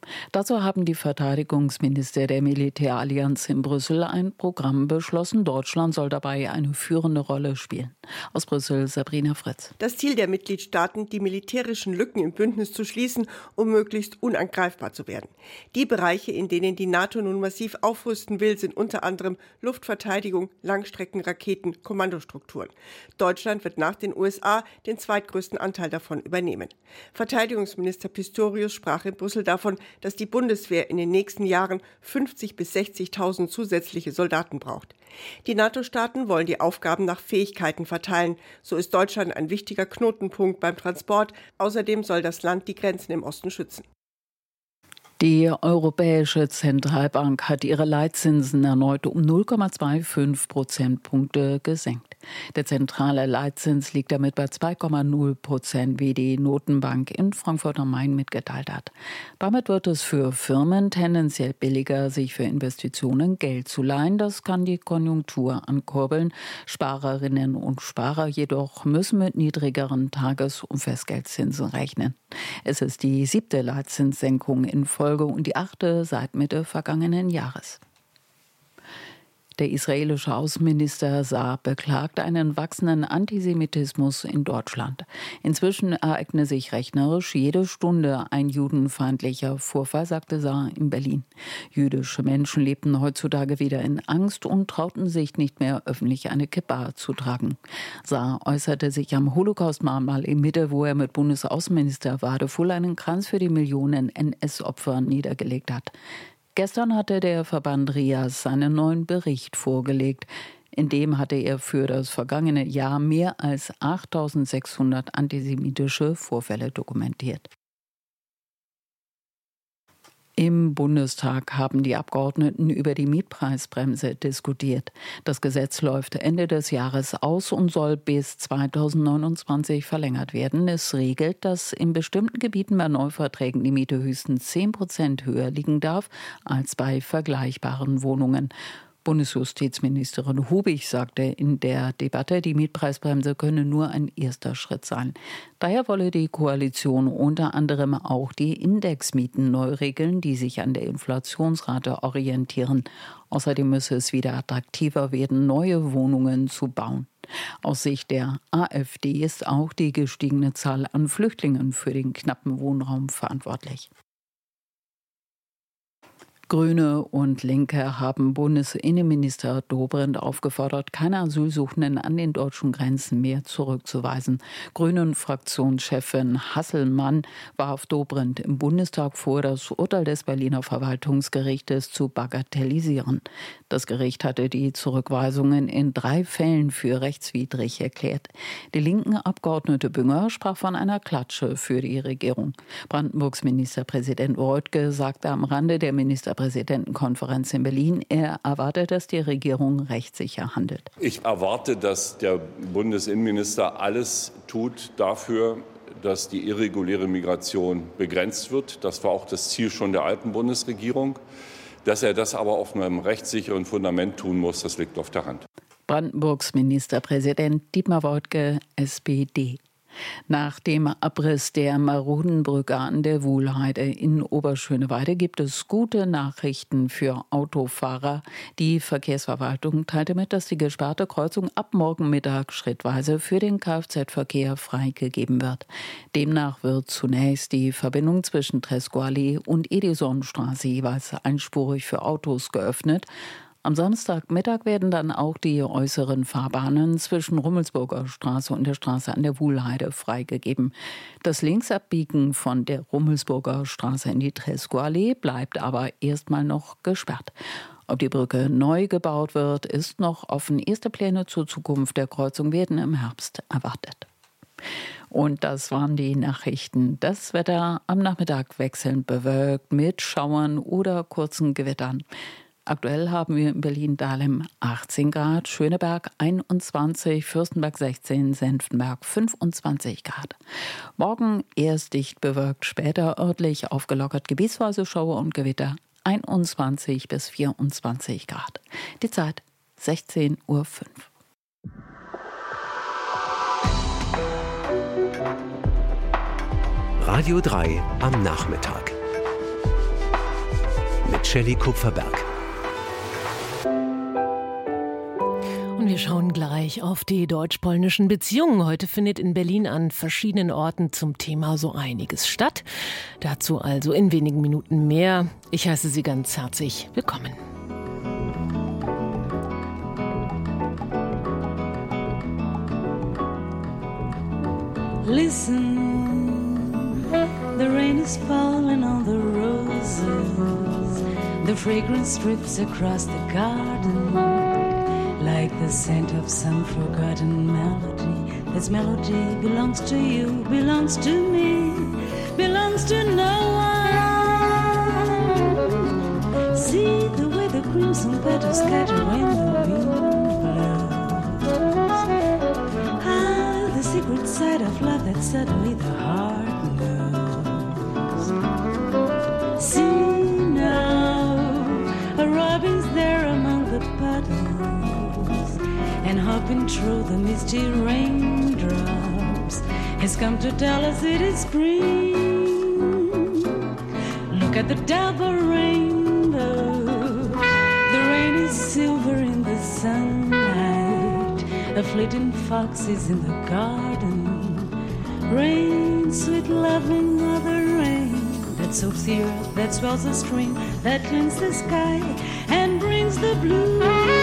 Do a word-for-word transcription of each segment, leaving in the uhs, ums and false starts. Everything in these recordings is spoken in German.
Dazu haben die Verteidigungsminister der Militärallianz in Brüssel ein Programm beschlossen. Deutschland soll dabei eine führende Rolle spielen. Aus Brüssel Sabrina Fritz. Das Ziel der Mitgliedstaaten, die militärischen Lücken im Bündnis zu schließen, um möglichst unangreifbar zu werden. Die Bereiche, in denen die NATO nun massiv aufrüsten will, sind unter anderem Luftverteidigung, Langstreckenraketen, Kommandostrukturen. Deutschland wird nach den U S A den zweitgrößten Anteil davon übernehmen. Verteidigungsminister Pistorius sprach in Brüssel davon, dass die Bundeswehr in den nächsten Jahren fünfzigtausend bis sechzigtausend zusätzliche Soldaten braucht. Die NATO-Staaten wollen die Aufgaben nach Fähigkeiten verteilen. So ist Deutschland ein wichtiger Knotenpunkt beim Transport. Außerdem soll das Land die Grenzen im Osten schützen. Die Europäische Zentralbank hat ihre Leitzinsen erneut um null Komma fünfundzwanzig Prozentpunkte gesenkt. Der zentrale Leitzins liegt damit bei zwei Komma null Prozent, wie die Notenbank in Frankfurt am Main mitgeteilt hat. Damit wird es für Firmen tendenziell billiger, sich für Investitionen Geld zu leihen. Das kann die Konjunktur ankurbeln. Sparerinnen und Sparer jedoch müssen mit niedrigeren Tages- und Festgeldzinsen rechnen. Es ist die siebte Leitzinssenkung in Folge und die achte seit Mitte vergangenen Jahres. Der israelische Außenminister Saar beklagt einen wachsenden Antisemitismus in Deutschland. Inzwischen ereigne sich rechnerisch jede Stunde ein judenfeindlicher Vorfall, sagte Saar in Berlin. Jüdische Menschen lebten heutzutage wieder in Angst und trauten sich nicht mehr öffentlich eine Kippa zu tragen. Saar äußerte sich am Holocaust-Mahnmal in Mitte, wo er mit Bundesaußenminister Wadefull einen Kranz für die Millionen N S-Opfer niedergelegt hat. Gestern hatte der Verband Rias seinen neuen Bericht vorgelegt. In dem hatte er für das vergangene Jahr mehr als achttausendsechshundert antisemitische Vorfälle dokumentiert. Im Bundestag haben die Abgeordneten über die Mietpreisbremse diskutiert. Das Gesetz läuft Ende des Jahres aus und soll bis zweitausendneunundzwanzig verlängert werden. Es regelt, dass in bestimmten Gebieten bei Neuverträgen die Miete höchstens zehn Prozent höher liegen darf als bei vergleichbaren Wohnungen. Bundesjustizministerin Hubig sagte in der Debatte, die Mietpreisbremse könne nur ein erster Schritt sein. Daher wolle die Koalition unter anderem auch die Indexmieten neu regeln, die sich an der Inflationsrate orientieren. Außerdem müsse es wieder attraktiver werden, neue Wohnungen zu bauen. Aus Sicht der AfD ist auch die gestiegene Zahl an Flüchtlingen für den knappen Wohnraum verantwortlich. Grüne und Linke haben Bundesinnenminister Dobrindt aufgefordert, keine Asylsuchenden an den deutschen Grenzen mehr zurückzuweisen. Grünen-Fraktionschefin Hasselmann warf Dobrindt im Bundestag vor, das Urteil des Berliner Verwaltungsgerichtes zu bagatellisieren. Das Gericht hatte die Zurückweisungen in drei Fällen für rechtswidrig erklärt. Die linken Abgeordnete Bünger sprach von einer Klatsche für die Regierung. Brandenburgs Ministerpräsident Woidke sagte am Rande der Ministerpräsidentenkonferenz in Berlin, er erwartet, dass die Regierung rechtssicher handelt. Ich erwarte, dass der Bundesinnenminister alles tut dafür, dass die irreguläre Migration begrenzt wird. Das war auch das Ziel schon der alten Bundesregierung. Dass er das aber auf einem rechtssicheren Fundament tun muss, das liegt auf der Hand. Brandenburgs Ministerpräsident Dietmar Woidke, S P D. Nach dem Abriss der Marudenbrücke an der Wuhlheide in Oberschöneweide gibt es gute Nachrichten für Autofahrer. Die Verkehrsverwaltung teilte mit, dass die gesperrte Kreuzung ab morgen Mittag schrittweise für den Kfz-Verkehr freigegeben wird. Demnach wird zunächst die Verbindung zwischen Tresco-Allee und Edisonstraße jeweils einspurig für Autos geöffnet. Am Samstagmittag werden dann auch die äußeren Fahrbahnen zwischen Rummelsburger Straße und der Straße an der Wuhlheide freigegeben. Das Linksabbiegen von der Rummelsburger Straße in die Tresco-Allee bleibt aber erstmal noch gesperrt. Ob die Brücke neu gebaut wird, ist noch offen. Erste Pläne zur Zukunft der Kreuzung werden im Herbst erwartet. Und das waren die Nachrichten. Das Wetter am Nachmittag wechselnd bewölkt mit Schauern oder kurzen Gewittern. Aktuell haben wir in Berlin-Dahlem achtzehn Grad, Schöneberg einundzwanzig, Fürstenberg sechzehn, Senftenberg fünfundzwanzig Grad. Morgen erst dicht bewölkt, später örtlich aufgelockert, gebietsweise Schauer und Gewitter einundzwanzig bis vierundzwanzig Grad. Die Zeit sechzehn Uhr fünf. Radio drei am Nachmittag. Shelley Kupferberg. Und wir schauen gleich auf die deutsch-polnischen Beziehungen. Heute findet in Berlin an verschiedenen Orten zum Thema so einiges statt. Dazu also in wenigen Minuten mehr. Ich heiße Sie ganz herzlich willkommen. Listen, the rain is falling on the roses. The fragrance drips across the garden like the scent of some forgotten melody. This melody belongs to you, belongs to me, belongs to no one. See the way the crimson petals scatter when the wind blows. Ah, the secret side of love that suddenly the heart knows. See now, a robin's there among the puddles, and hopping through the misty raindrops has come to tell us it is spring. Look at the double rainbow. The rain is silver in the sunlight. A flitting fox is in the garden. Rain, sweet loving mother rain, that soaks the earth, that swells the stream, that cleans the sky and brings the blue.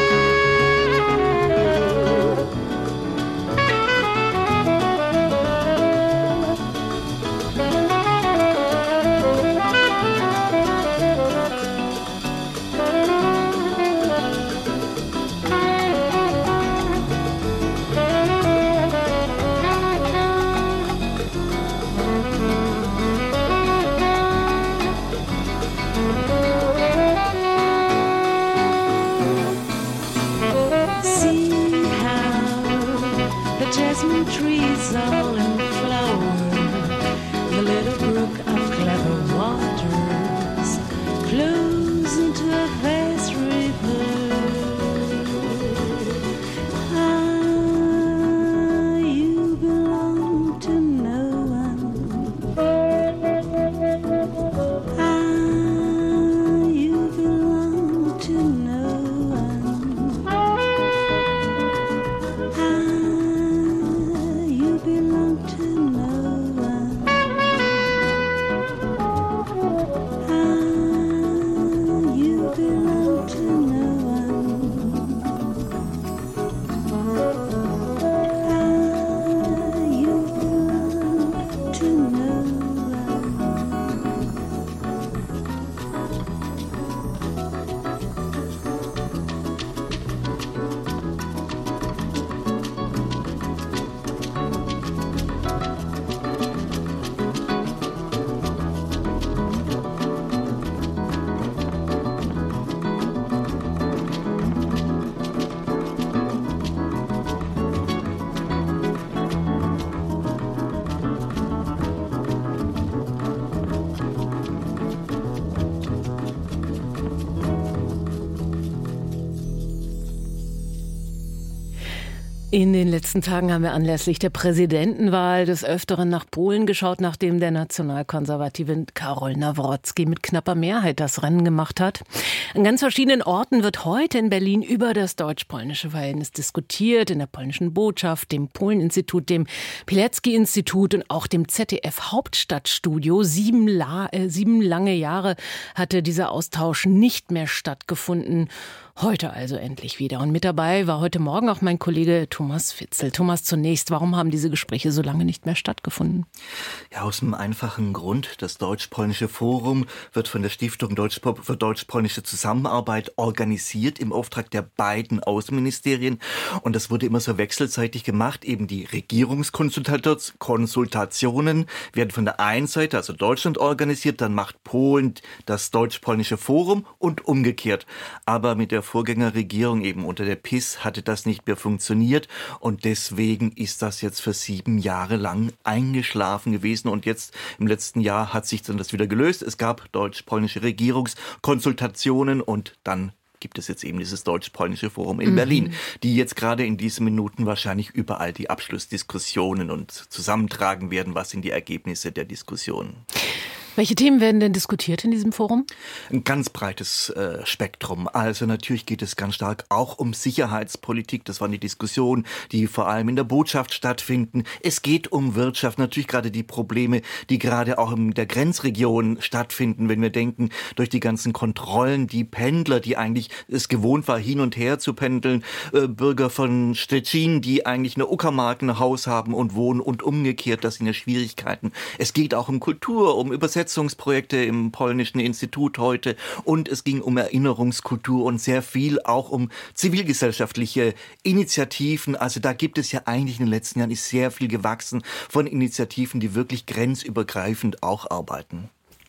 All in flower, the little brook of clever waters flows into a vast river. Ah, you belong to no one. Ah, you belong to no one. Ah, belong to no one. Ah, you belong to no one. Ah, you belong to no In den letzten Tagen haben wir anlässlich der Präsidentenwahl des Öfteren nach Polen geschaut, nachdem der nationalkonservative Karol Nawrocki mit knapper Mehrheit das Rennen gemacht hat. An ganz verschiedenen Orten wird heute in Berlin über das deutsch-polnische Verhältnis diskutiert, in der polnischen Botschaft, dem Polen-Institut, dem Pilecki-Institut und auch dem Z D F-Hauptstadtstudio. Sieben, La- äh, sieben lange Jahre hatte dieser Austausch nicht mehr stattgefunden. Heute also endlich wieder. Und mit dabei war heute Morgen auch mein Kollege Thomas Fitzel. Thomas, zunächst, warum haben diese Gespräche so lange nicht mehr stattgefunden? Ja, aus einem einfachen Grund. Das Deutsch-Polnische Forum wird von der Stiftung Deutsch- für deutsch-polnische Zusammenarbeit organisiert im Auftrag der beiden Außenministerien. Und das wurde immer so wechselseitig gemacht. Eben die Regierungskonsultationen werden von der einen Seite, also Deutschland, organisiert. Dann macht Polen das Deutsch-Polnische Forum und umgekehrt. Aber mit der Vorgängerregierung eben unter der P I S hatte das nicht mehr funktioniert und deswegen ist das jetzt für sieben Jahre lang eingeschlafen gewesen und jetzt im letzten Jahr hat sich dann das wieder gelöst. Es gab deutsch-polnische Regierungskonsultationen und dann gibt es jetzt eben dieses Deutsch-Polnische Forum in mhm. Berlin, die jetzt gerade in diesen Minuten wahrscheinlich überall die Abschlussdiskussionen und zusammentragen werden, was sind die Ergebnisse der Diskussionen. Welche Themen werden denn diskutiert in diesem Forum? Ein ganz breites äh, Spektrum. Also natürlich geht es ganz stark auch um Sicherheitspolitik. Das waren die Diskussionen, die vor allem in der Botschaft stattfinden. Es geht um Wirtschaft. Natürlich gerade die Probleme, die gerade auch in der Grenzregion stattfinden. Wenn wir denken, durch die ganzen Kontrollen, die Pendler, die eigentlich es gewohnt war, hin und her zu pendeln, äh, Bürger von Szczecin, die eigentlich eine Uckermark ein Haus haben und wohnen und umgekehrt, das sind ja Schwierigkeiten. Es geht auch um Kultur, um Übersetzungsprojekte im Polnischen Institut heute und es ging um Erinnerungskultur und sehr viel auch um zivilgesellschaftliche Initiativen. Also da gibt es ja eigentlich in den letzten Jahren ist sehr viel gewachsen von Initiativen, die wirklich grenzübergreifend auch arbeiten.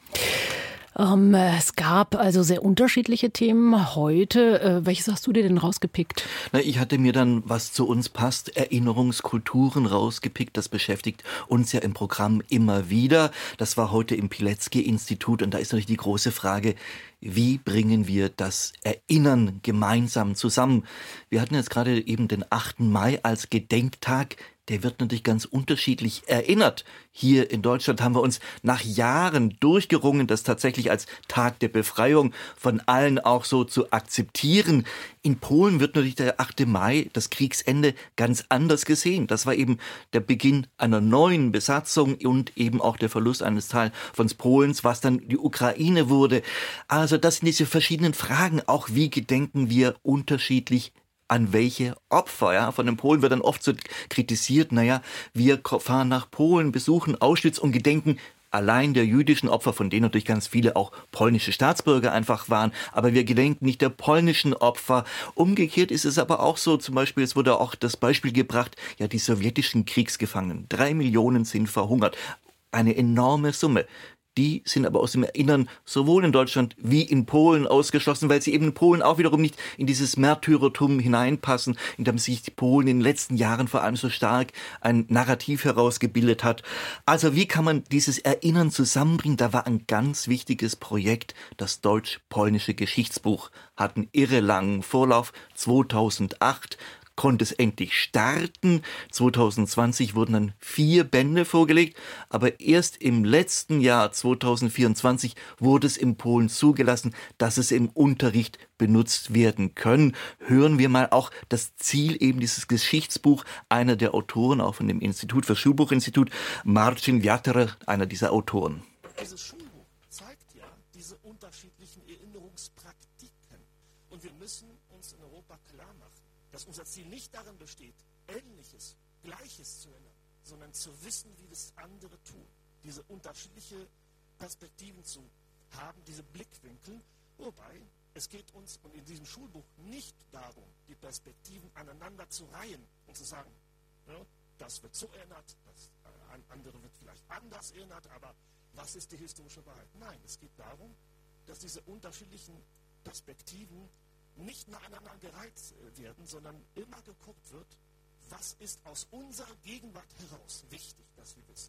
Ähm, es gab also sehr unterschiedliche Themen heute. Äh, welches hast du dir denn rausgepickt? Na, ich hatte mir dann, was zu uns passt, Erinnerungskulturen rausgepickt. Das beschäftigt uns ja im Programm immer wieder. Das war heute im Pilecki-Institut und da ist natürlich die große Frage, wie bringen wir das Erinnern gemeinsam zusammen? Wir hatten jetzt gerade eben den achten Mai als Gedenktag. Der wird natürlich ganz unterschiedlich erinnert. Hier in Deutschland haben wir uns nach Jahren durchgerungen, das tatsächlich als Tag der Befreiung von allen auch so zu akzeptieren. In Polen wird natürlich der achte Mai, das Kriegsende, ganz anders gesehen. Das war eben der Beginn einer neuen Besatzung und eben auch der Verlust eines Teils von Polens, was dann die Ukraine wurde. Also das sind diese verschiedenen Fragen. Auch wie gedenken wir unterschiedlich an welche Opfer, ja, von den Polen wird dann oft so kritisiert, naja, wir fahren nach Polen, besuchen Auschwitz und gedenken allein der jüdischen Opfer, von denen natürlich ganz viele auch polnische Staatsbürger einfach waren, aber wir gedenken nicht der polnischen Opfer. Umgekehrt ist es aber auch so, zum Beispiel, es wurde auch das Beispiel gebracht, ja, die sowjetischen Kriegsgefangenen, drei Millionen sind verhungert, eine enorme Summe. Die sind aber aus dem Erinnern sowohl in Deutschland wie in Polen ausgeschlossen, weil sie eben in Polen auch wiederum nicht in dieses Märtyrertum hineinpassen, in dem sich die Polen in den letzten Jahren vor allem so stark ein Narrativ herausgebildet hat. Also wie kann man dieses Erinnern zusammenbringen? Da war ein ganz wichtiges Projekt, das deutsch-polnische Geschichtsbuch, hat einen irre langen Vorlauf, zweitausendacht, konnte es endlich starten. zwanzig zwanzig wurden dann vier Bände vorgelegt, aber erst im letzten Jahr, zwanzig vierundzwanzig, wurde es in Polen zugelassen, dass es im Unterricht benutzt werden können. Hören wir mal auch das Ziel eben dieses Geschichtsbuch, einer der Autoren, auch von dem Institut für Schulbuchinstitut, Marcin Wiater, einer dieser Autoren. Dieses Schulbuch zeigt ja diese unterschiedlichen Erinnerungspraktiken und wir müssen uns in Europa klar machen, dass unser Ziel nicht darin besteht, Ähnliches, Gleiches zu ändern, sondern zu wissen, wie das andere tun. Diese unterschiedliche Perspektiven zu haben, diese Blickwinkel. Wobei, es geht uns und in diesem Schulbuch nicht darum, die Perspektiven aneinander zu reihen und zu sagen, ja, das wird so erinnert, das andere wird vielleicht anders erinnert, aber was ist die historische Wahrheit? Nein, es geht darum, dass diese unterschiedlichen Perspektiven nicht nacheinander gereizt werden, sondern immer geguckt wird, was ist aus unserer Gegenwart heraus wichtig, dass wir wissen.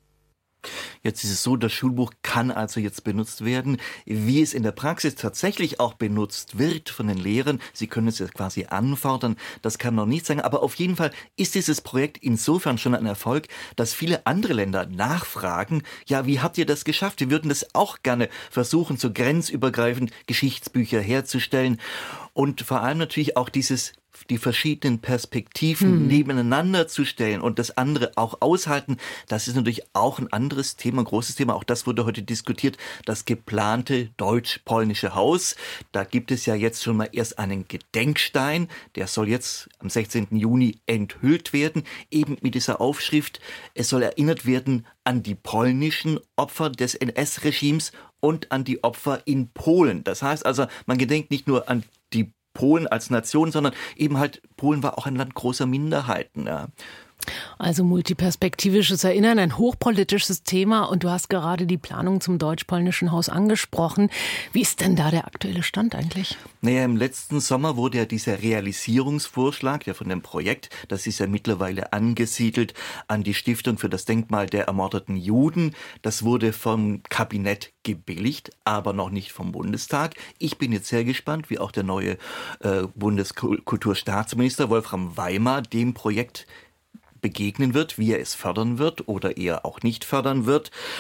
Jetzt ist es so, das Schulbuch kann also jetzt benutzt werden. Wie es in der Praxis tatsächlich auch benutzt wird von den Lehrern, sie können es jetzt quasi anfordern, das kann man noch nicht sagen, aber auf jeden Fall ist dieses Projekt insofern schon ein Erfolg, dass viele andere Länder nachfragen, ja, wie habt ihr das geschafft? Wir würden das auch gerne versuchen, so grenzübergreifend Geschichtsbücher herzustellen und vor allem natürlich auch dieses die verschiedenen Perspektiven hm. nebeneinander zu stellen und das andere auch aushalten, das ist natürlich auch ein anderes Thema, ein großes Thema. Auch das wurde heute diskutiert, das geplante deutsch-polnische Haus. Da gibt es ja jetzt schon mal erst einen Gedenkstein, der soll jetzt am sechzehnten Juni enthüllt werden, eben mit dieser Aufschrift. Es soll erinnert werden an die polnischen Opfer des N S-Regimes und an die Opfer in Polen. Das heißt also, man gedenkt nicht nur an die Polen als Nation, sondern eben halt, Polen war auch ein Land großer Minderheiten. Ja. Also multiperspektivisches Erinnern, ein hochpolitisches Thema und du hast gerade die Planung zum deutsch-polnischen Haus angesprochen. Wie ist denn da der aktuelle Stand eigentlich? Naja, im letzten Sommer wurde ja dieser Realisierungsvorschlag ja von dem Projekt, das ist ja mittlerweile angesiedelt an die Stiftung für das Denkmal der ermordeten Juden. Das wurde vom Kabinett gebilligt, aber noch nicht vom Bundestag. Ich bin jetzt sehr gespannt, wie auch der neue äh, Bundeskulturstaatsminister Wolfram Weimar dem Projekt begegnen wird, wie er es fördern wird oder eher auch nicht fördern wird.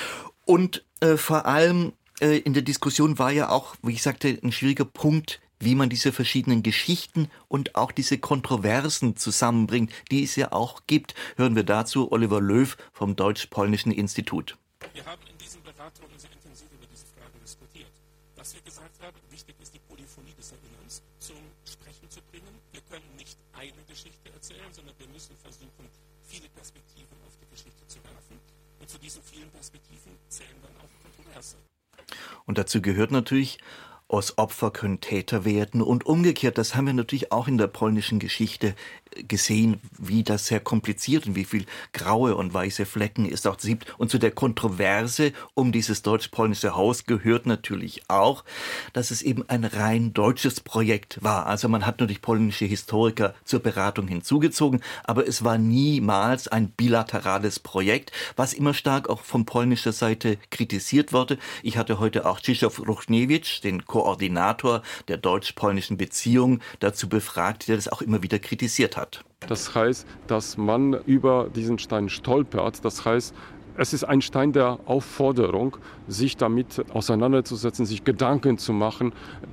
Und äh, vor allem äh, in der Diskussion war ja auch, wie ich sagte, ein schwieriger Punkt, wie man diese verschiedenen Geschichten und auch diese Kontroversen zusammenbringt, die es ja auch gibt. Hören wir dazu Oliver Löw vom Deutsch-Polnischen Institut. Wir haben in diesen Beratungen sehr intensiv über diese Frage diskutiert. Was wir gesagt haben, wichtig ist die Polyphonie des Erinnerns zum Sprechen zu bringen. Wir können nicht eine Geschichte erzählen, sondern wir müssen versuchen, viele Perspektiven auf die Geschichte zu werfen. Und zu diesen vielen Perspektiven zählen dann auch Kontroverse. Und dazu gehört natürlich, aus Opfer können Täter werden und umgekehrt. Das haben wir natürlich auch in der polnischen Geschichte gesehen, wie das sehr kompliziert und wie viel graue und weiße Flecken es auch gibt. Und zu der Kontroverse um dieses deutsch-polnische Haus gehört natürlich auch, dass es eben ein rein deutsches Projekt war. Also man hat natürlich polnische Historiker zur Beratung hinzugezogen, aber es war niemals ein bilaterales Projekt, was immer stark auch von polnischer Seite kritisiert wurde. Ich hatte heute auch Krzysztof Ruchniewicz, den Koordinator der deutsch-polnischen Beziehung, dazu befragt, der das auch immer wieder kritisiert hat. Das heißt, dass man über diesen Stein stolpert. Das heißt, es ist ein Stein der Aufforderung, sich damit auseinanderzusetzen, sich Gedanken zu machen,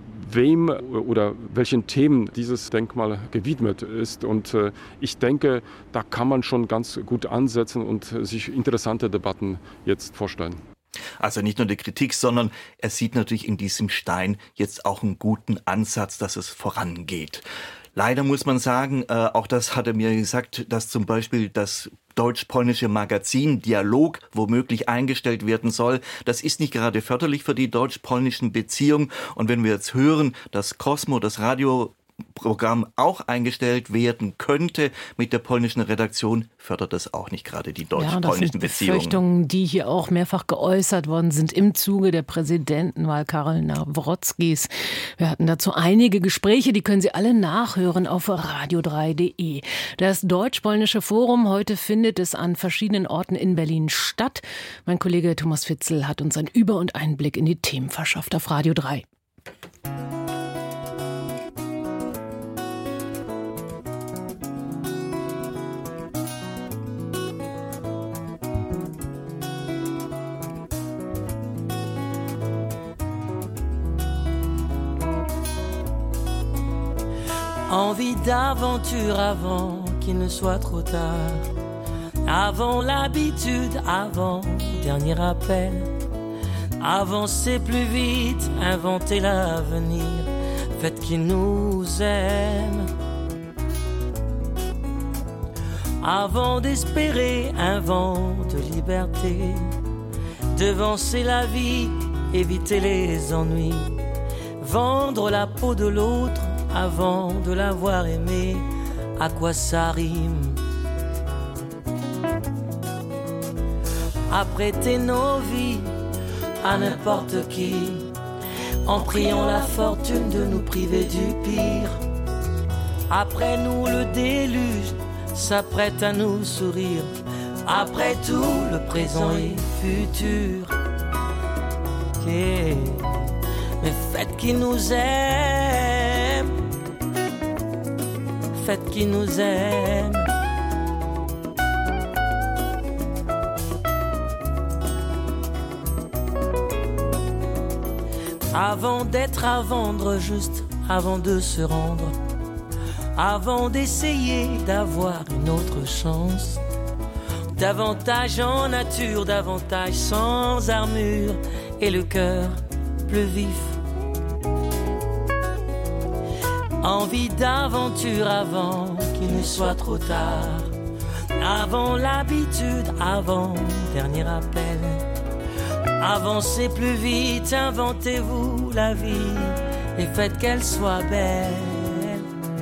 wem oder welchen Themen dieses Denkmal gewidmet ist. Und äh, ich denke, da kann man schon ganz gut ansetzen und sich interessante Debatten jetzt vorstellen. Also nicht nur die Kritik, sondern er sieht natürlich in diesem Stein jetzt auch einen guten Ansatz, dass es vorangeht. Leider muss man sagen, äh, auch das hat er mir gesagt, dass zum Beispiel das deutsch-polnische Magazin Dialog womöglich eingestellt werden soll. Das ist nicht gerade förderlich für die deutsch-polnischen Beziehungen. Und wenn wir jetzt hören, dass Cosmo, das Radioprogramm, auch eingestellt werden könnte mit der polnischen Redaktion, fördert das auch nicht gerade die deutsch-polnischen ja, das sind Beziehungen. Befürchtungen, die hier auch mehrfach geäußert worden sind im Zuge der Präsidentenwahl Karol Nawrotzkis. Wir hatten dazu einige Gespräche, die können Sie alle nachhören auf radio drei punkt de. Das Deutsch-Polnische Forum, heute findet es an verschiedenen Orten in Berlin statt. Mein Kollege Thomas Fitzel hat uns einen Über- und Einblick in die Themen verschafft auf Radio drei. Envie d'aventure avant qu'il ne soit trop tard. Avant l'habitude, avant dernier appel. Avancer plus vite, inventer l'avenir. Faites qu'il nous aime. Avant d'espérer un vent de liberté. Devancer la vie, éviter les ennuis. Vendre la peau de l'autre avant de l'avoir aimé, à quoi ça rime? Apprêter nos vies à n'importe qui, en priant la fortune de nous priver du pire. Après nous le déluge s'apprête à nous sourire. Après tout le présent et futur. Yeah. Mais faites qu'il nous aime. Faites qu'il nous aime. Avant d'être à vendre, juste avant de se rendre. Avant d'essayer d'avoir une autre chance. Davantage en nature, davantage sans armure. Et le cœur plus vif. Envie d'aventure avant qu'il ne soit trop tard. Avant l'habitude, avant dernier appel. Avancez plus vite, inventez-vous la vie et faites qu'elle soit belle.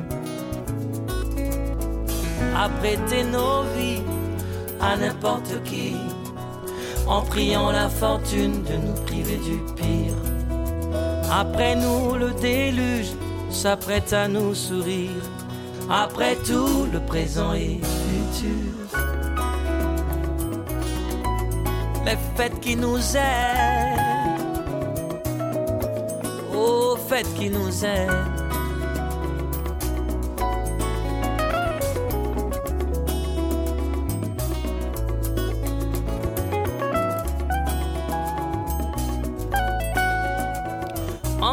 Apprêtez nos vies à n'importe qui, en priant la fortune de nous priver du pire. Après nous le déluge s'apprête à nous sourire. Après tout, le présent et futur. Mais faites qui nous aime. Oh, faites qui nous aime.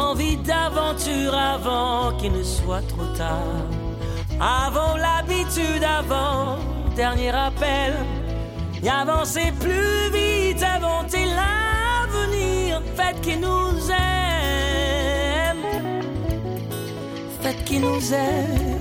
envie d'aventure avant qu'il ne soit trop tard. Avant l'habitude, avant dernier appel. Et avancez plus vite, inventez l'avenir. Faites qu'il nous aime. Faites qu'il nous aime.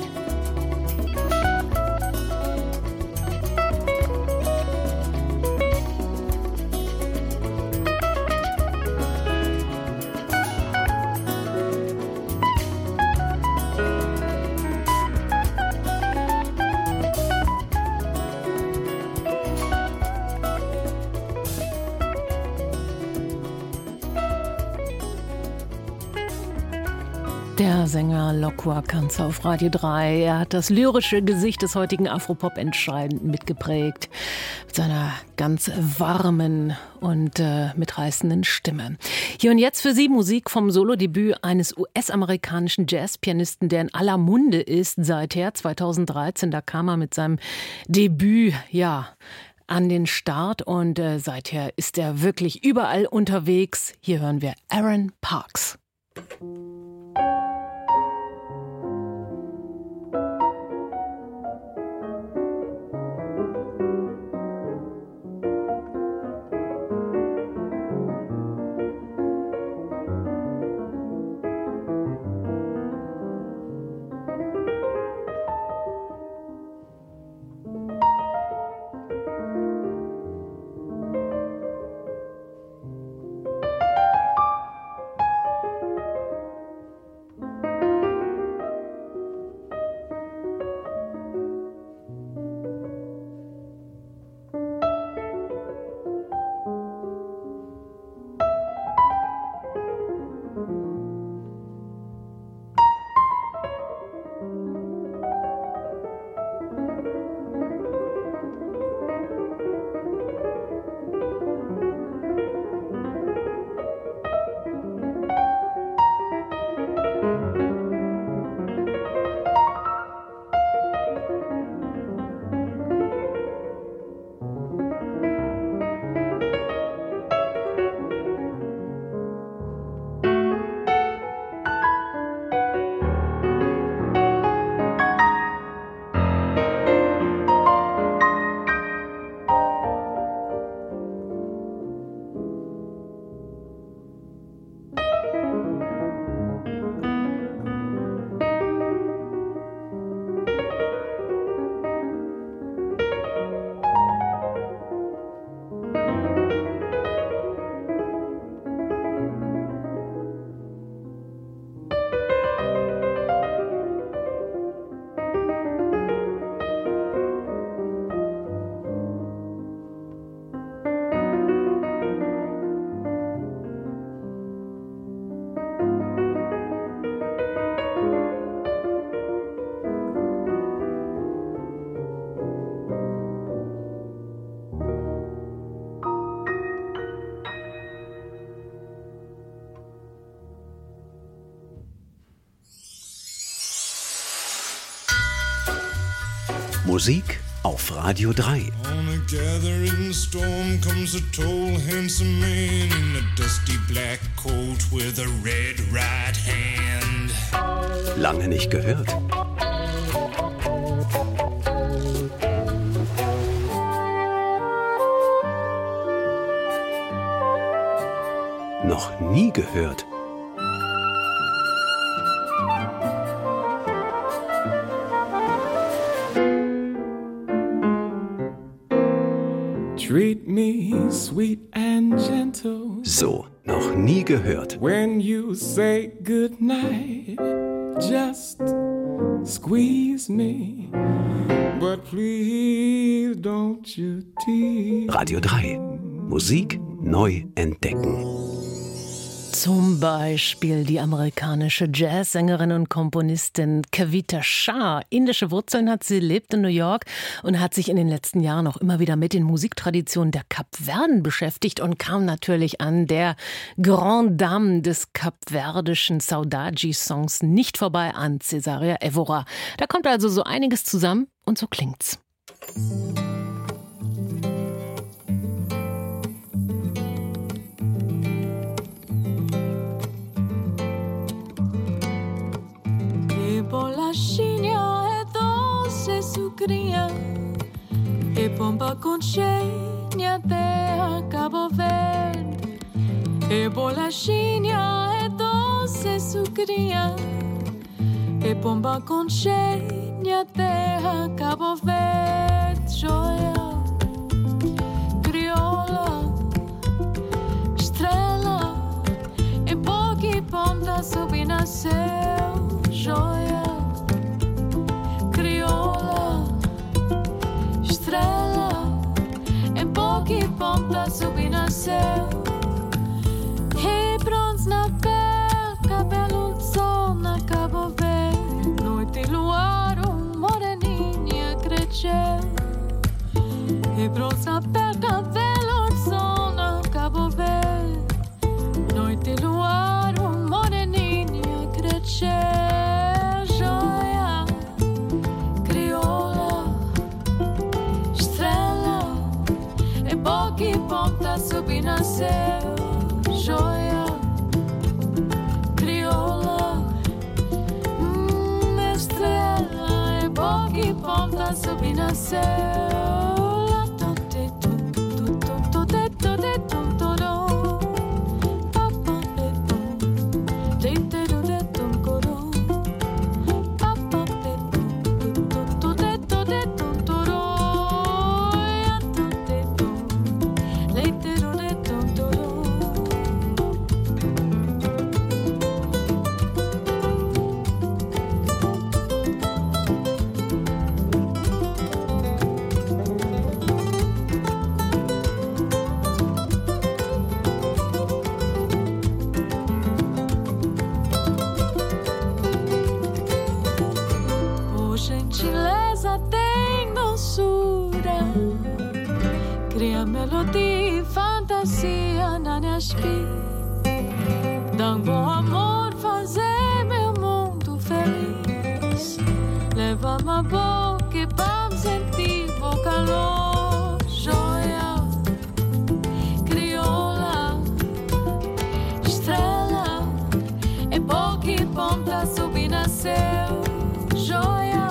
Der Sänger Lokua Kanza auf Radio drei. Er hat das lyrische Gesicht des heutigen Afropop entscheidend mitgeprägt. Mit seiner ganz warmen und äh, mitreißenden Stimme. Hier und jetzt für Sie Musik vom Solodebüt eines U S-amerikanischen Jazzpianisten, der in aller Munde ist seither zweitausenddreizehn. Da kam er mit seinem Debüt, ja, an den Start und äh, seither ist er wirklich überall unterwegs. Hier hören wir Aaron Parks. Musik auf Radio drei. On a gathering storm comes a tall, handsome man in a dusty black coat with a red right hand. Lange nicht gehört. Noch nie gehört. Treat me sweet and gentle. So, noch nie gehört. When you say goodnight, just squeeze me. But please don't you tease. Radio drei. Musik neu entdecken. Zum Beispiel die amerikanische Jazzsängerin und Komponistin Kavita Shah. Indische Wurzeln hat sie, lebt in New York und hat sich in den letzten Jahren auch immer wieder mit den Musiktraditionen der Kapverden beschäftigt und kam natürlich an der Grande Dame des kapverdischen Saudade-Songs nicht vorbei, an Cesaria Evora. Da kommt also so einiges zusammen und so klingt's. bolachinha é doce sucrinha e pomba com cheia terra Cabo Verde. E bolachinha é doce sucrinha e pomba com cheia terra Cabo Verde. Joia, crioula, estrela e pouco ponta subir na céu. Joia, crioula, estrela em pouco ponta subir na céu. E bronze na pele, cabelo de sol na Cabo Verde. Noite e luar, um moreninha cresceu. E bronze na pele, cabelo de sol na Cabo Verde. Noite e luar, um moreninha cresceu. Joia, crioula, estrela e boca e ponta subir na céu. Joia, crioula, hum, estrela e boca e ponta subir na céu. Melodia e fantasia na minha espinha. Dá um bom amor fazer meu mundo feliz. Leva-me a boca e vamos sentir o calor. Joia, crioula, estrela e boca e ponta subir na céu. Joia,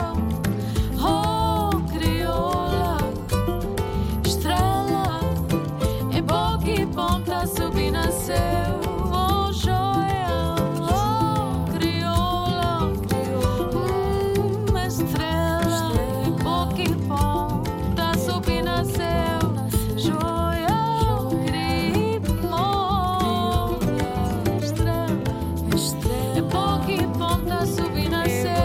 ponta subir na céu. Oh, joia, oh, crioula, hum, estrela e boca e ponta subir na céu. Joia, crioula, estrela e boca e ponta subir na céu.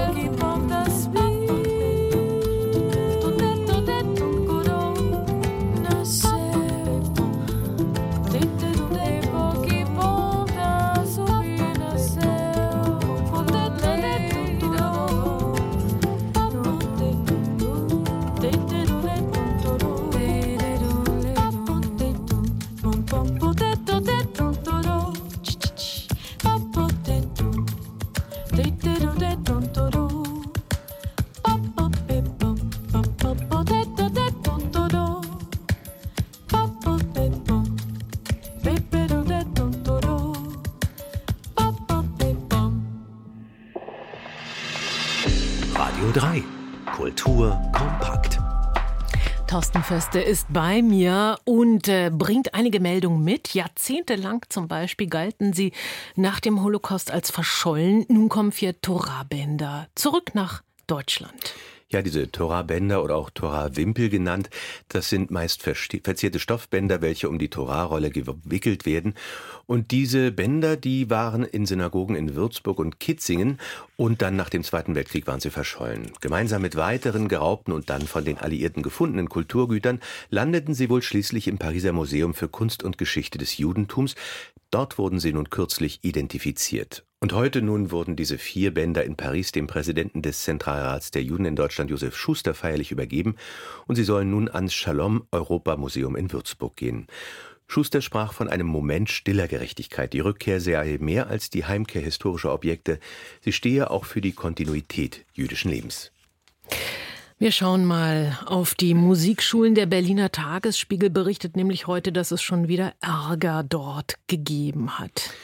Radio drei. Kultur kompakt. Thorsten Föste ist bei mir und äh, bringt einige Meldungen mit. Jahrzehntelang zum Beispiel galten sie nach dem Holocaust als verschollen. Nun kommen vier Torah-Bänder zurück nach Deutschland. Ja, diese Torah-Bänder oder auch Torah-Wimpel genannt, das sind meist verzierte Stoffbänder, welche um die Torah-Rolle gewickelt werden. Und diese Bänder, die waren in Synagogen in Würzburg und Kitzingen und dann nach dem Zweiten Weltkrieg waren sie verschollen. Gemeinsam mit weiteren geraubten und dann von den Alliierten gefundenen Kulturgütern landeten sie wohl schließlich im Pariser Museum für Kunst und Geschichte des Judentums. Dort wurden sie nun kürzlich identifiziert. Und heute nun wurden diese vier Bänder in Paris dem Präsidenten des Zentralrats der Juden in Deutschland, Josef Schuster, feierlich übergeben und sie sollen nun ans Shalom-Europa-Museum in Würzburg gehen. Schuster sprach von einem Moment stiller Gerechtigkeit. Die Rückkehr sei mehr als die Heimkehr historischer Objekte. Sie stehe auch für die Kontinuität jüdischen Lebens. Wir schauen mal auf die Musikschulen. Der Berliner Tagesspiegel berichtet nämlich heute, dass es schon wieder Ärger dort gegeben hat.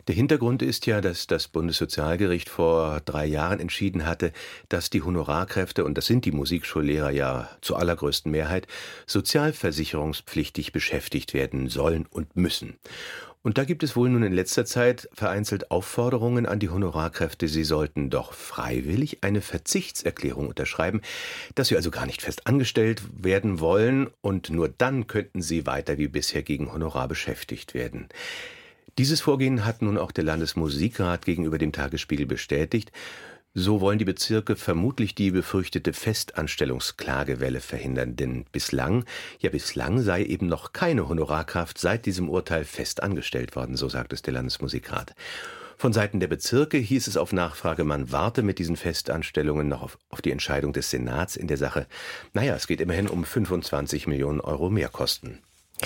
Der Hintergrund ist ja, dass das Bundessozialgericht vor drei Jahren entschieden hatte, dass die Honorarkräfte, und das sind die Musikschullehrer ja zur allergrößten Mehrheit, sozialversicherungspflichtig beschäftigt werden sollen und müssen. Und da gibt es wohl nun in letzter Zeit vereinzelt Aufforderungen an die Honorarkräfte, sie sollten doch freiwillig eine Verzichtserklärung unterschreiben, dass sie also gar nicht fest angestellt werden wollen und nur dann könnten sie weiter wie bisher gegen Honorar beschäftigt werden. Dieses Vorgehen hat nun auch der Landesmusikrat gegenüber dem Tagesspiegel bestätigt. So wollen die Bezirke vermutlich die befürchtete Festanstellungsklagewelle verhindern, denn bislang, ja bislang sei eben noch keine Honorarkraft seit diesem Urteil fest angestellt worden, so sagt es der Landesmusikrat. Von Seiten der Bezirke hieß es auf Nachfrage, man warte mit diesen Festanstellungen noch auf, auf die Entscheidung des Senats in der Sache. Naja, es geht immerhin um fünfundzwanzig Millionen Euro Mehrkosten.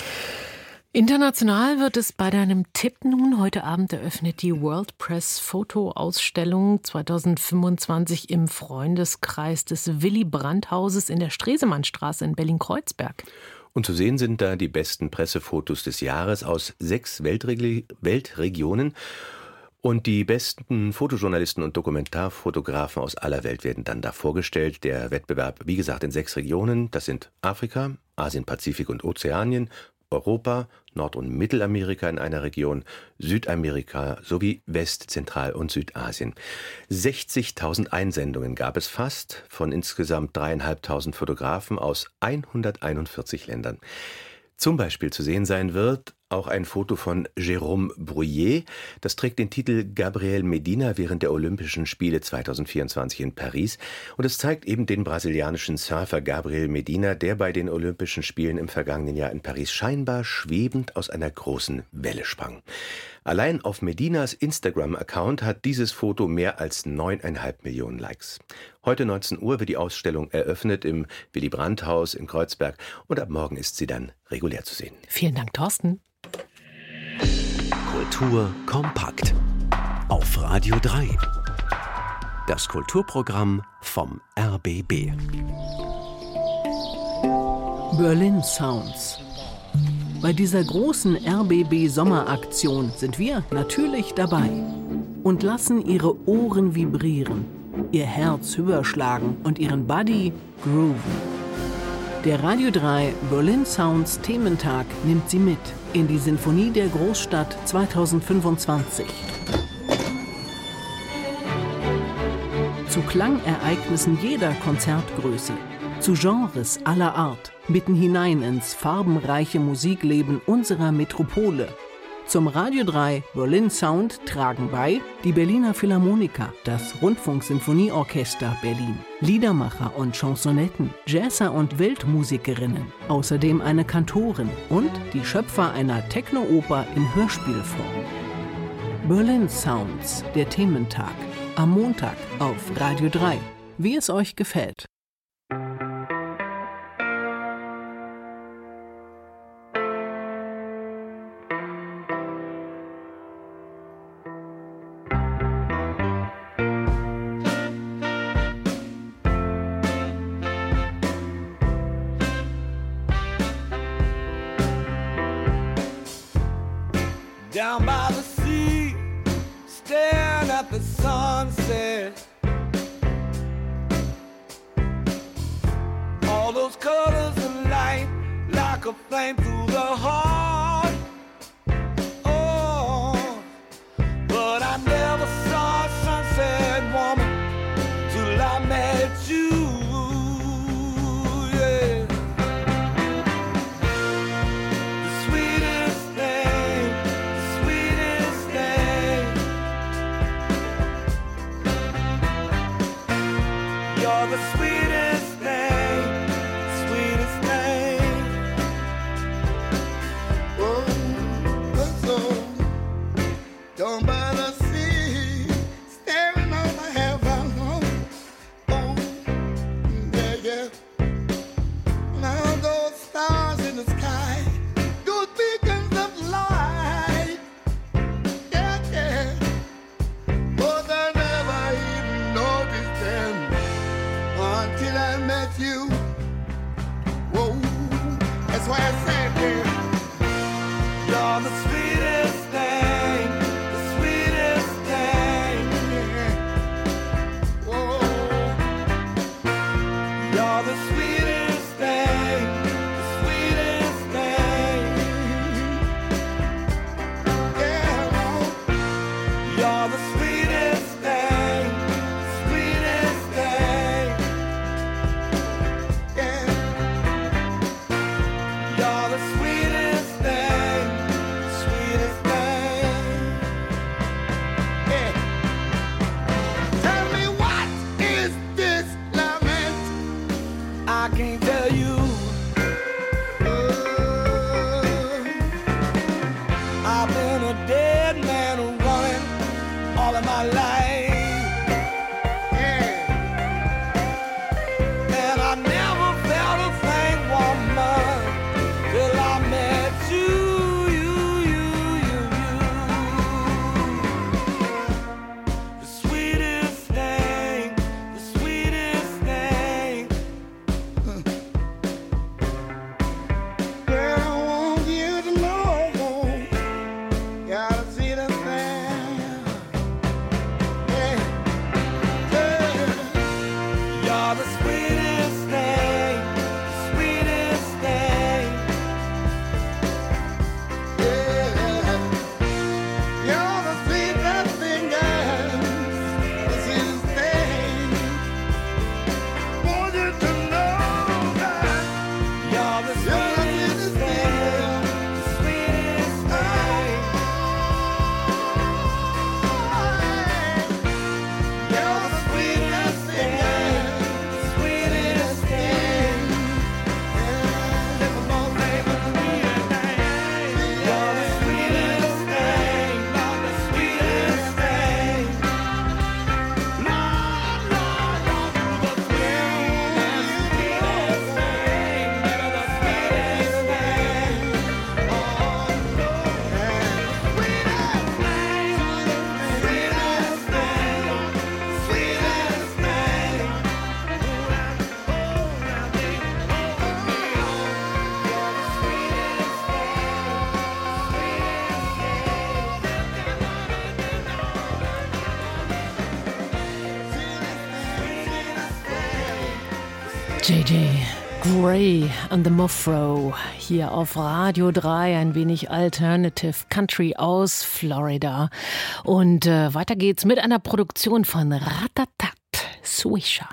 International wird es bei deinem Tipp nun. Heute Abend eröffnet die World Press Fotoausstellung zweitausendfünfundzwanzig im Freundeskreis des Willy Brandt-Hauses in der Stresemannstraße in Berlin-Kreuzberg. Und zu sehen sind da die besten Pressefotos des Jahres aus sechs Weltreg- Weltregionen. Und die besten Fotojournalisten und Dokumentarfotografen aus aller Welt werden dann da vorgestellt. Der Wettbewerb, wie gesagt, in sechs Regionen. Das sind Afrika, Asien, Pazifik und Ozeanien, Europa, Nord- und Mittelamerika in einer Region, Südamerika sowie West-, Zentral- und Südasien. sechzigtausend Einsendungen gab es fast von insgesamt dreieinhalbtausend Fotografen aus hunderteinundvierzig Ländern. Zum Beispiel zu sehen sein wird auch ein Foto von Jérôme Bruyère. Das trägt den Titel Gabriel Medina während der Olympischen Spiele zweitausendvierundzwanzig in Paris. Und es zeigt eben den brasilianischen Surfer Gabriel Medina, der bei den Olympischen Spielen im vergangenen Jahr in Paris scheinbar schwebend aus einer großen Welle sprang. Allein auf Medinas Instagram-Account hat dieses Foto mehr als neuneinhalb Millionen Likes. Heute neunzehn Uhr wird die Ausstellung eröffnet im Willy-Brandt-Haus in Kreuzberg und ab morgen ist sie dann regulär zu sehen. Vielen Dank, Thorsten. Kultur kompakt auf Radio drei. Das Kulturprogramm vom R B B. Berlin Sounds. Bei dieser großen R B B-Sommeraktion sind wir natürlich dabei und lassen Ihre Ohren vibrieren, Ihr Herz höher schlagen und Ihren Body grooven. Der Radio drei Berlin Sounds Thementag nimmt Sie mit in die Sinfonie der Großstadt zweitausendfünfundzwanzig. Zu Klangereignissen jeder Konzertgröße, zu Genres aller Art, mitten hinein ins farbenreiche Musikleben unserer Metropole. Zum Radio drei Berlin Sound tragen bei die Berliner Philharmoniker, das Rundfunksinfonieorchester Berlin, Liedermacher und Chansonetten, Jazzer und Weltmusikerinnen, außerdem eine Kantorin und die Schöpfer einer Techno-Oper in Hörspielform. Berlin Sounds, der Thementag, am Montag auf Radio drei, wie es euch gefällt. Down by the sea, staring at the sunset. All those colors of light, like a flame through the heart. Oh, but I never saw a sunset woman till I met you. The sweetest thing, sweetest thing. Oh, that's all. Down by the sea, staring on the heaven. Oh, yeah, yeah. Now those stars in the sky, those beacons of light. Yeah, yeah. But I never even noticed them until the sweetest thing, sweetest thing. Yeah. You're the sweetest thing, sweetest thing. Yeah. Tell me, what is this lament? I can't tell you. I've been a dead man running all of my life, yeah. And I never felt a thing, woman, till I met you, you, you, you, you. The sweetest thing, the sweetest thing. Girl, I want you to know. Gotta see the thing, yeah, yeah. You're the sweetest thing, the sweetest thing, yeah. You're the sweetest thing, girl, the sweetest thing. Want you to know that you're the sweetest thing, the sweetest thing. You're the sweetest thing, sweetest thing. Never more baby, sweetest thing. You're the sweetest thing, the sweetest thing. No, no, no, the sweetest, sweetest thing, never the sweetest thing. Oh no, sweetest thing, sweetest thing, sweetest thing. J J Gray and the Muffro hier auf Radio drei, ein wenig Alternative Country aus Florida. Und äh, weiter geht's mit einer Produktion von Ratatat, Swisher.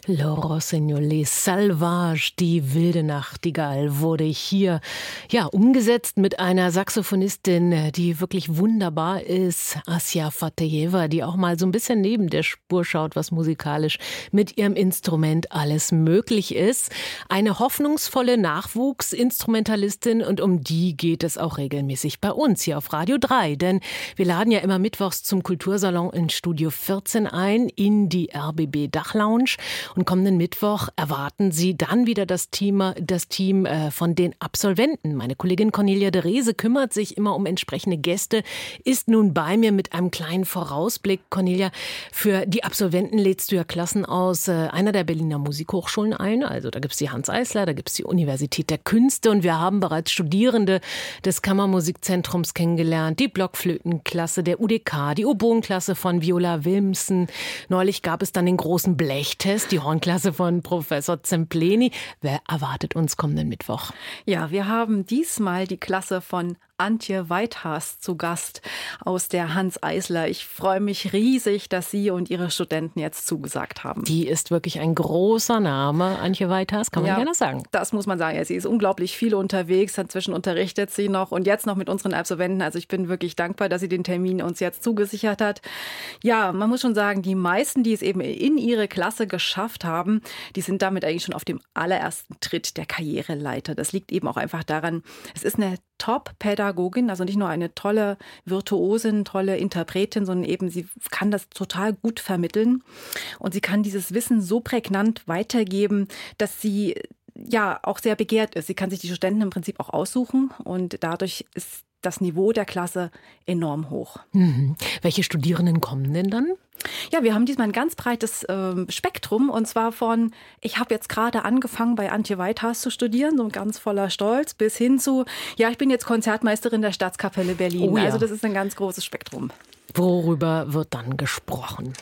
Le Rossignol, Les Salvages, die wilde Nachtigall, wurde hier ja umgesetzt mit einer Saxophonistin, die wirklich wunderbar ist, Assia Fatejeva, die auch mal so ein bisschen neben der Spur schaut, was musikalisch mit ihrem Instrument alles möglich ist. Eine hoffnungsvolle Nachwuchsinstrumentalistin, und um die geht es auch regelmäßig bei uns hier auf Radio drei, denn wir laden ja immer mittwochs zum Kultursalon in Studio vierzehn ein, in die R B B Dachlounge. Und kommenden Mittwoch erwarten Sie dann wieder das Team, das Team von den Absolventen. Meine Kollegin Cornelia de Rese kümmert sich immer um entsprechende Gäste, ist nun bei mir mit einem kleinen Vorausblick. Cornelia, für die Absolventen lädst du ja Klassen aus einer der Berliner Musikhochschulen ein. Also da gibt es die Hans Eisler, da gibt es die Universität der Künste, und wir haben bereits Studierende des Kammermusikzentrums kennengelernt, die Blockflötenklasse der U D K, die Oboenklasse von Viola Wilmsen. Neulich gab es dann den großen Blechtest, die Hornklasse von Professor Zempleni. Wer erwartet uns kommenden Mittwoch? Ja, wir haben diesmal die Klasse von Antje Weithas zu Gast aus der Hans Eisler. Ich freue mich riesig, dass Sie und Ihre Studenten jetzt zugesagt haben. Die ist wirklich ein großer Name, Antje Weithas, kann man ja, gerne sagen. Das muss man sagen. Ja, sie ist unglaublich viel unterwegs, inzwischen unterrichtet sie noch und jetzt noch mit unseren Absolventen. Also ich bin wirklich dankbar, dass sie den Termin uns jetzt zugesichert hat. Ja, man muss schon sagen, die meisten, die es eben in ihre Klasse geschafft haben, die sind damit eigentlich schon auf dem allerersten Tritt der Karriereleiter. Das liegt eben auch einfach daran, es ist eine Top-Pädagogin, also nicht nur eine tolle Virtuosin, tolle Interpretin, sondern eben sie kann das total gut vermitteln und sie kann dieses Wissen so prägnant weitergeben, dass sie ja auch sehr begehrt ist. Sie kann sich die Studenten im Prinzip auch aussuchen und dadurch ist das Niveau der Klasse enorm hoch. Mhm. Welche Studierenden kommen denn dann? Ja, wir haben diesmal ein ganz breites äh, Spektrum, und zwar von, ich habe jetzt gerade angefangen bei Antje Weithas zu studieren, so ganz voller Stolz, bis hin zu, ja, ich bin jetzt Konzertmeisterin der Staatskapelle Berlin. Oh ja. Also das ist ein ganz großes Spektrum. Worüber wird dann gesprochen?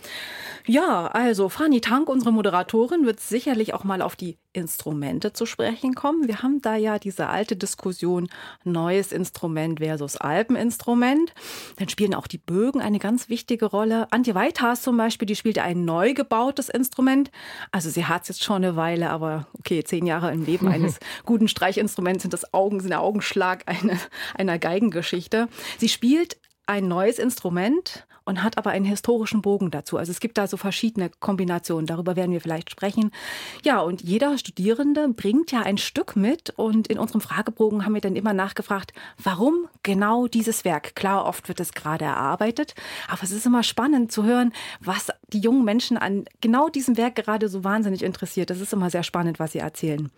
Ja, also Fanny Tank, unsere Moderatorin, wird sicherlich auch mal auf die Instrumente zu sprechen kommen. Wir haben da ja diese alte Diskussion, neues Instrument versus Alpeninstrument. Dann spielen auch die Bögen eine ganz wichtige Rolle. Antje Weithas zum Beispiel, die spielt ein neu gebautes Instrument. Also sie hat es jetzt schon eine Weile, aber okay, zehn Jahre im Leben eines guten Streichinstruments sind das Augen, sind der Augenschlag eine, einer Geigengeschichte. Sie spielt ein neues Instrument und hat aber einen historischen Bogen dazu. Also es gibt da so verschiedene Kombinationen, darüber werden wir vielleicht sprechen. Ja, und jeder Studierende bringt ja ein Stück mit, und in unserem Fragebogen haben wir dann immer nachgefragt, warum genau dieses Werk? Klar, oft wird es gerade erarbeitet, aber es ist immer spannend zu hören, was die jungen Menschen an genau diesem Werk gerade so wahnsinnig interessiert. Das ist immer sehr spannend, was sie erzählen.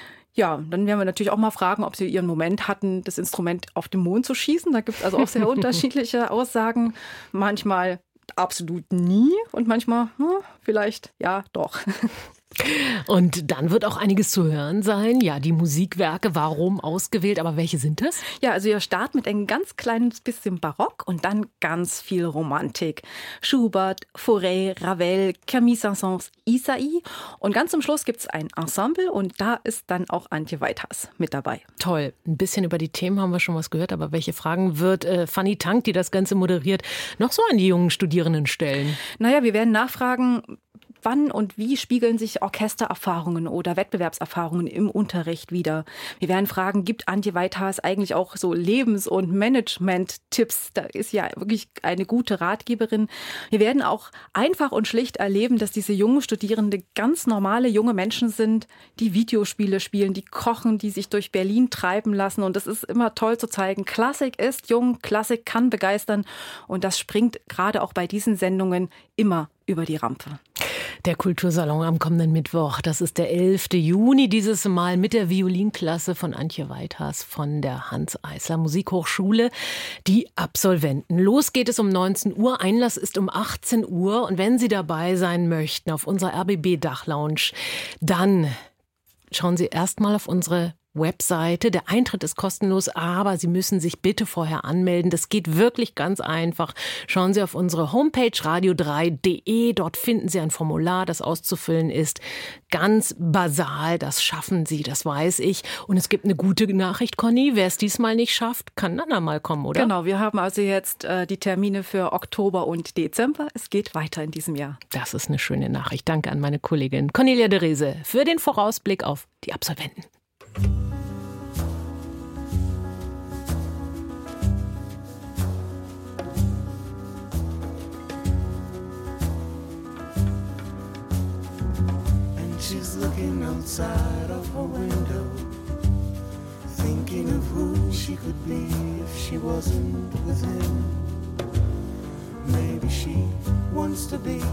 Ja, dann werden wir natürlich auch mal fragen, ob Sie ihren Moment hatten, das Instrument auf den Mond zu schießen. Da gibt es also auch sehr unterschiedliche Aussagen. Manchmal absolut nie und manchmal hm, vielleicht ja doch. Und dann wird auch einiges zu hören sein. Ja, die Musikwerke, warum ausgewählt, aber welche sind es? Ja, also wir starten mit einem ganz kleines bisschen Barock und dann ganz viel Romantik. Schubert, Fauré, Ravel, Camille Saint-Saëns, Isaïe. Und ganz zum Schluss gibt es ein Ensemble und da ist dann auch Antje Weithas mit dabei. Toll. Ein bisschen über die Themen haben wir schon was gehört, aber welche Fragen wird äh, Fanny Tank, die das Ganze moderiert, noch so an die jungen Studierenden stellen? Naja, wir werden nachfragen, wann und wie spiegeln sich Orchestererfahrungen oder Wettbewerbserfahrungen im Unterricht wider? Wir werden fragen, gibt Antje Weithas eigentlich auch so Lebens- und Management-Tipps? Da ist ja wirklich eine gute Ratgeberin. Wir werden auch einfach und schlicht erleben, dass diese jungen Studierende ganz normale junge Menschen sind, die Videospiele spielen, die kochen, die sich durch Berlin treiben lassen. Und das ist immer toll zu zeigen. Klassik ist jung, Klassik kann begeistern. Und das springt gerade auch bei diesen Sendungen immer über die Rampe. Der Kultursalon am kommenden Mittwoch, das ist der elfte Juni, dieses Mal mit der Violinklasse von Antje Weithas von der Hans Eisler Musikhochschule, die Absolventen. Los geht es um neunzehn Uhr, Einlass ist um achtzehn Uhr, und wenn Sie dabei sein möchten auf unserer R B B Dachlounge, dann schauen Sie erstmal auf unsere Webseite. Der Eintritt ist kostenlos, aber Sie müssen sich bitte vorher anmelden. Das geht wirklich ganz einfach. Schauen Sie auf unsere Homepage radio drei punkt de. Dort finden Sie ein Formular, das auszufüllen ist. Ganz basal, das schaffen Sie, das weiß ich. Und es gibt eine gute Nachricht, Conny. Wer es diesmal nicht schafft, kann dann mal kommen, oder? Genau, wir haben also jetzt äh, die Termine für Oktober und Dezember. Es geht weiter in diesem Jahr. Das ist eine schöne Nachricht. Danke an meine Kollegin Cornelia de Rese für den Vorausblick auf die Absolventen. And she's looking outside of her window, thinking of who she could be if she wasn't with him. Maybe she wants to be,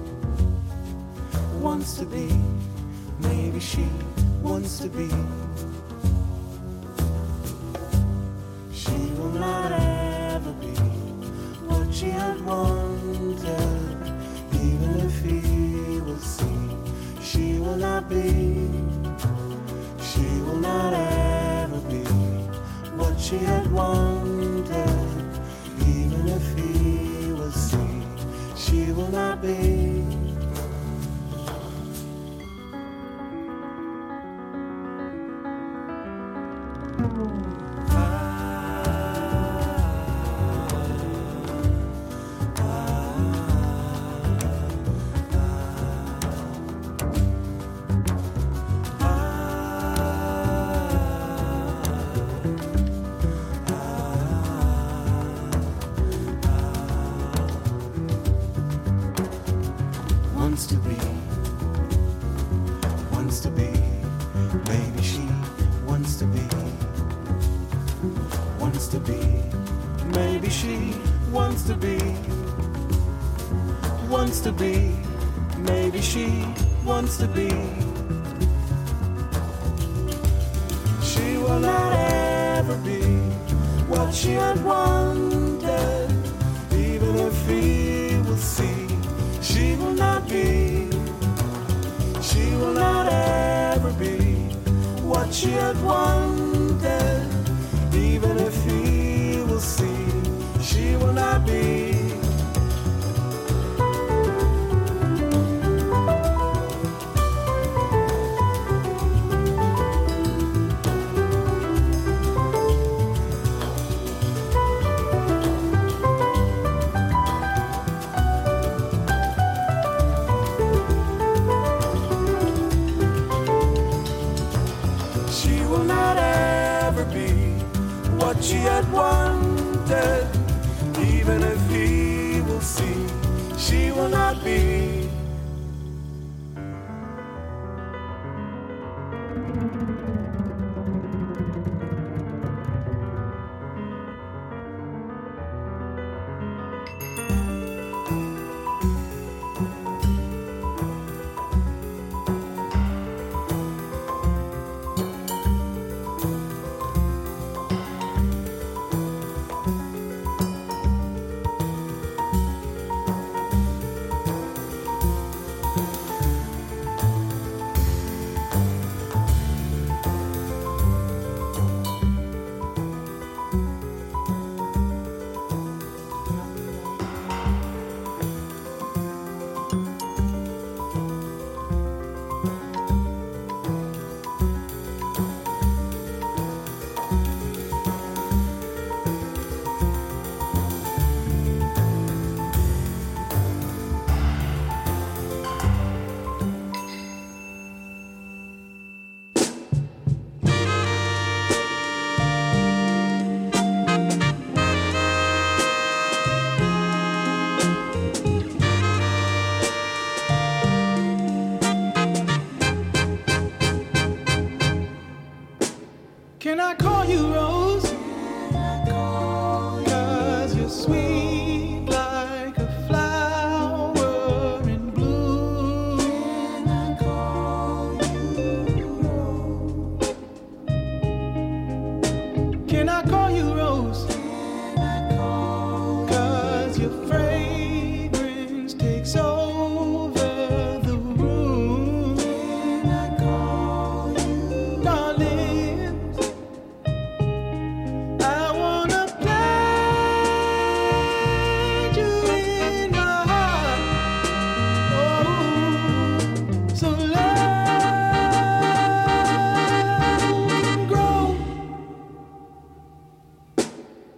wants to be, maybe she wants to be. She will not ever be what she had wanted, even if he will see. She will not be, she will not ever be what she had wanted, even if he will see. She will not be. Wants to be, wants to be, maybe she wants to be, wants to be, maybe she wants to be, wants to be, maybe she wants to be. She will not ever be what she had wanted, even if he will see. She will not be, she will not ever be what she had wanted, even if he will see. She will not be. She had wanted, even if he will see. She will not be.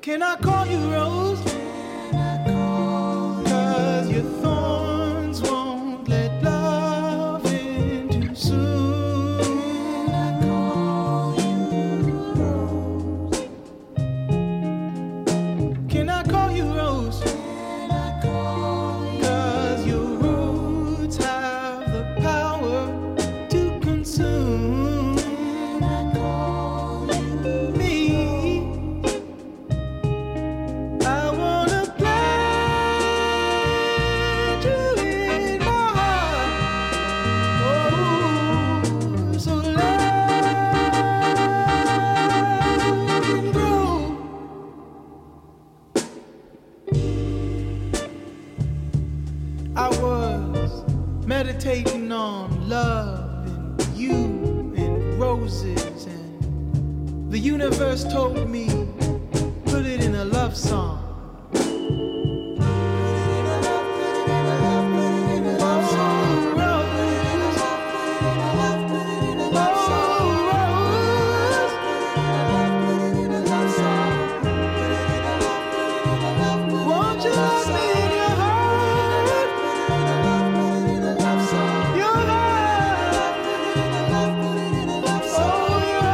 Can I call you Rose? Can I call you? 'Cause your thorns won't let love in too soon. Can I call you Rose? Can I call you Rose? Can I call you? 'Cause your roots have the power to consume. Can I call you me? I wanna plant you in my heart. Oh, so let it grow. I was meditating on love and you and roses, and the universe told me put it in a love song. Won't you love me in your heart? Your heart. Oh, your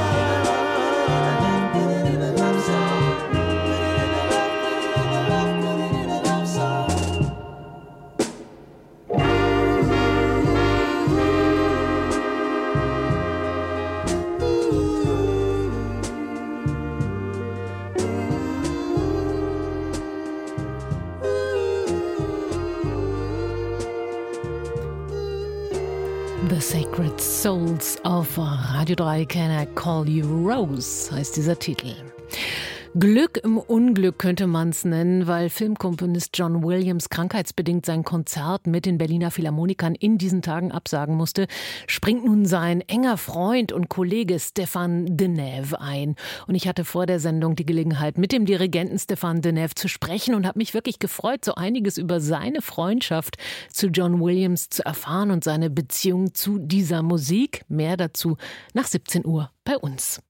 The Sacred Souls auf Radio drei, Can I Call You Rose, heißt dieser Titel. Glück im Unglück könnte man es nennen, weil Filmkomponist John Williams krankheitsbedingt sein Konzert mit den Berliner Philharmonikern in diesen Tagen absagen musste, springt nun sein enger Freund und Kollege Stéphane Denève ein. Und ich hatte vor der Sendung die Gelegenheit, mit dem Dirigenten Stéphane Denève zu sprechen und habe mich wirklich gefreut, so einiges über seine Freundschaft zu John Williams zu erfahren und seine Beziehung zu dieser Musik. Mehr dazu nach siebzehn Uhr bei uns.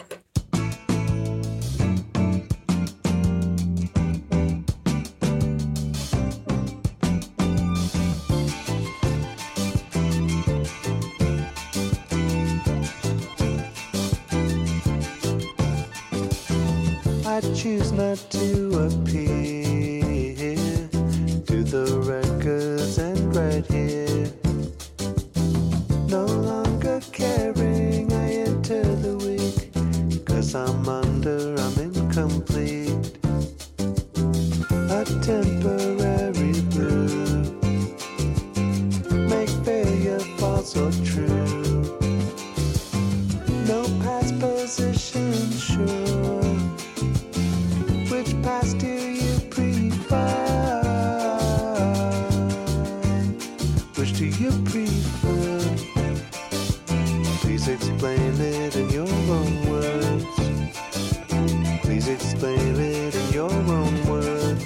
I choose not to appear to the records and right here. No longer caring, I enter the week, 'cause I'm under, I'm incomplete. A temporary blue, make failure false or true. No past position sure. Which past do you prefer? Which do you prefer? Please explain it in your own words. Please explain it in your own words.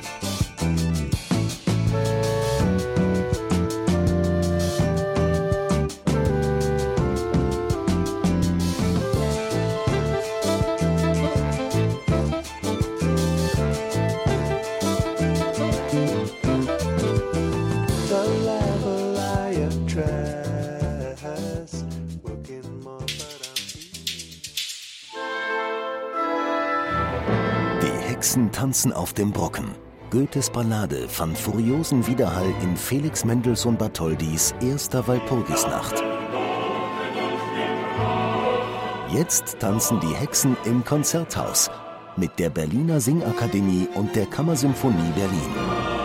Tanzen auf dem Brocken. Goethes Ballade fand furiosen Widerhall in Felix Mendelssohn Bartholdys erster Walpurgisnacht. Jetzt tanzen die Hexen im Konzerthaus mit der Berliner Singakademie und der Kammersymphonie Berlin.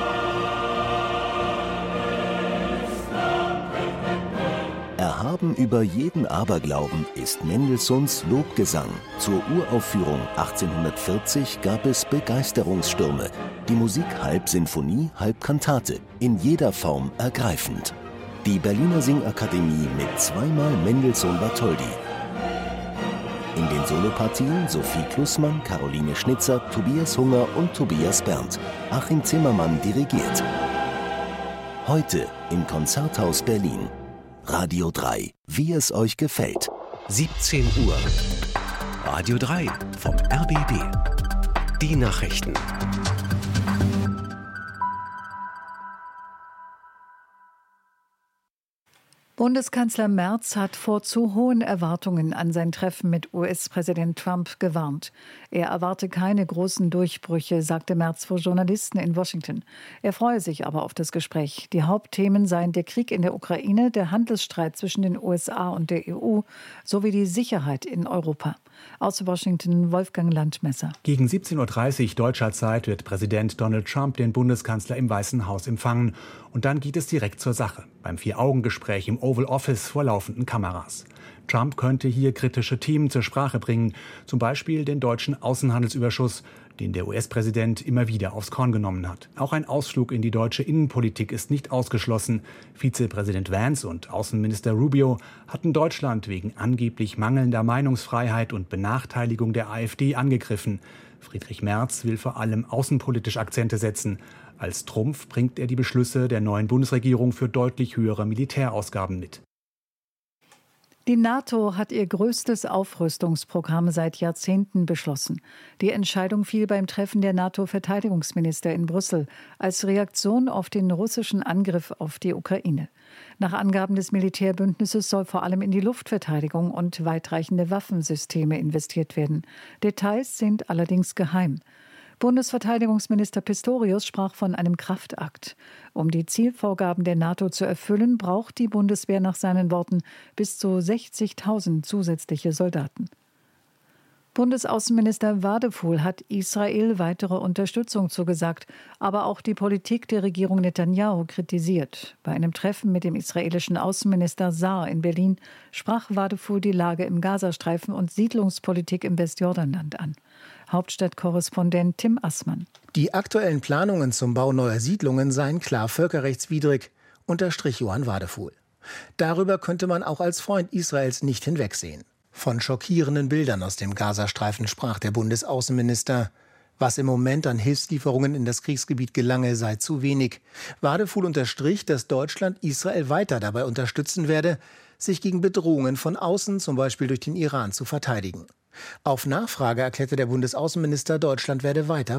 Erhaben über jeden Aberglauben ist Mendelssohns Lobgesang. Zur Uraufführung achtzehnhundertvierzig gab es Begeisterungsstürme. Die Musik halb Sinfonie, halb Kantate, in jeder Form ergreifend. Die Berliner Singakademie mit zweimal Mendelssohn-Bartholdy. In den Solopartien Sophie Klussmann, Caroline Schnitzer, Tobias Hunger und Tobias Berndt. Achim Zimmermann dirigiert. Heute im Konzerthaus Berlin. Radio drei, wie es euch gefällt. siebzehn Uhr. Radio drei vom R B B. Die Nachrichten. Bundeskanzler Merz hat vor zu hohen Erwartungen an sein Treffen mit U S-Präsident Trump gewarnt. Er erwarte keine großen Durchbrüche, sagte Merz vor Journalisten in Washington. Er freue sich aber auf das Gespräch. Die Hauptthemen seien der Krieg in der Ukraine, der Handelsstreit zwischen den U S A und der E U sowie die Sicherheit in Europa. Aus Washington Wolfgang Landmesser. Gegen siebzehn Uhr dreißig deutscher Zeit wird Präsident Donald Trump den Bundeskanzler im Weißen Haus empfangen. Und dann geht es direkt zur Sache, beim Vier-Augen-Gespräch im Oval Office vor laufenden Kameras. Trump könnte hier kritische Themen zur Sprache bringen, zum Beispiel den deutschen Außenhandelsüberschuss, den der U S-Präsident immer wieder aufs Korn genommen hat. Auch ein Ausflug in die deutsche Innenpolitik ist nicht ausgeschlossen. Vizepräsident Vance und Außenminister Rubio hatten Deutschland wegen angeblich mangelnder Meinungsfreiheit und Benachteiligung der AfD angegriffen. Friedrich Merz will vor allem außenpolitisch Akzente setzen. Als Trumpf bringt er die Beschlüsse der neuen Bundesregierung für deutlich höhere Militärausgaben mit. Die NATO hat ihr größtes Aufrüstungsprogramm seit Jahrzehnten beschlossen. Die Entscheidung fiel beim Treffen der NATO-Verteidigungsminister in Brüssel als Reaktion auf den russischen Angriff auf die Ukraine. Nach Angaben des Militärbündnisses soll vor allem in die Luftverteidigung und weitreichende Waffensysteme investiert werden. Details sind allerdings geheim. Bundesverteidigungsminister Pistorius sprach von einem Kraftakt. Um die Zielvorgaben der NATO zu erfüllen, braucht die Bundeswehr nach seinen Worten bis zu sechzigtausend zusätzliche Soldaten. Bundesaußenminister Wadephul hat Israel weitere Unterstützung zugesagt, aber auch die Politik der Regierung Netanyahu kritisiert. Bei einem Treffen mit dem israelischen Außenminister Saar in Berlin sprach Wadephul die Lage im Gazastreifen und Siedlungspolitik im Westjordanland an. Hauptstadtkorrespondent Tim Assmann. Die aktuellen Planungen zum Bau neuer Siedlungen seien klar völkerrechtswidrig, unterstrich Johann Wadephul. Darüber könnte man auch als Freund Israels nicht hinwegsehen. Von schockierenden Bildern aus dem Gazastreifen sprach der Bundesaußenminister. Was im Moment an Hilfslieferungen in das Kriegsgebiet gelange, sei zu wenig. Wadephul unterstrich, dass Deutschland Israel weiter dabei unterstützen werde, sich gegen Bedrohungen von außen, zum Beispiel durch den Iran, zu verteidigen. Auf Nachfrage erklärte der Bundesaußenminister, Deutschland werde weiter